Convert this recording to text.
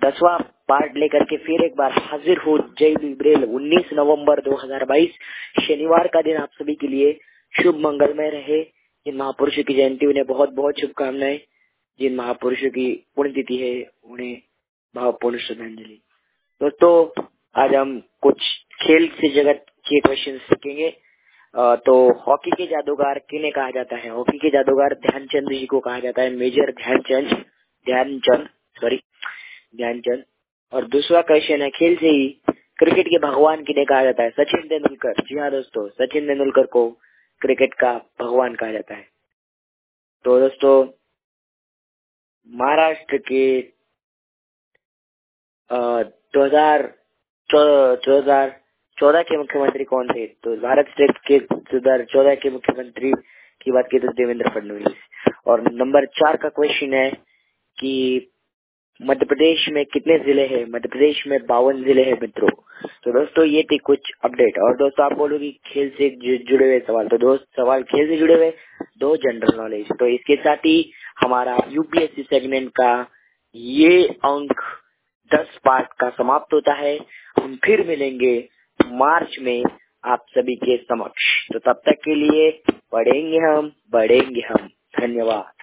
10वां part लेकर के फिर एक बार हाजिर हो जय लिबरेल। 19 नवंबर 2022 शनिवार का दिन आप सभी के लिए शुभ मंगलमय रहे। जिन महापुरुषों की जयंती उन्हें बहुत बहुत शुभकामनाएं। जिन महापुरुषों की पुण्यतिथि है उन्हें भावपूर्ण श्रद्धांजलि। दोस्तों आज हम कुछ खेल से जगत के क्वेश्चन सीखेंगे। तो हॉकी के जादूगर किन्हें कहा जाता है? हॉकी के जादूगर ध्यानचंद जी को कहा जाता है। मेजर ध्यानचंद। और दूसरा क्वेश्चन है खेल से ही क्रिकेट के भगवान किन्हें कहा जाता है? सचिन तेंदुलकर। जी हाँ दोस्तों, सचिन तेंदुलकर को क्रिकेट का भगवान कहा जाता है। तो दोस्तों महाराष्ट्र के 2014 के मुख्यमंत्री कौन थे? तो भारत स्टेट के 2014 के मुख्यमंत्री की बात की तो देवेंद्र फडणवीस। और नंबर 4 का क्वेश्चन है कि मध्य प्रदेश में कितने जिले हैं? मध्य प्रदेश में 52 जिले हैं मित्रों। तो दोस्तों ये थी कुछ अपडेट। और दोस्तों आप बोलोगे खेल से जुड़े हुए सवाल, तो दोस्त सवाल खेल से जुड़े हुए, 2 जनरल नॉलेज। तो इसके साथ ही हमारा यूपीएससी सेगमेंट का ये अंक 10 पार्ट का समाप्त होता है। हम फिर मिलेंगे मार्च में आप सभी के समक्ष। तो तब तक के लिए पढ़ेंगे हम, बढ़ेंगे हम। धन्यवाद।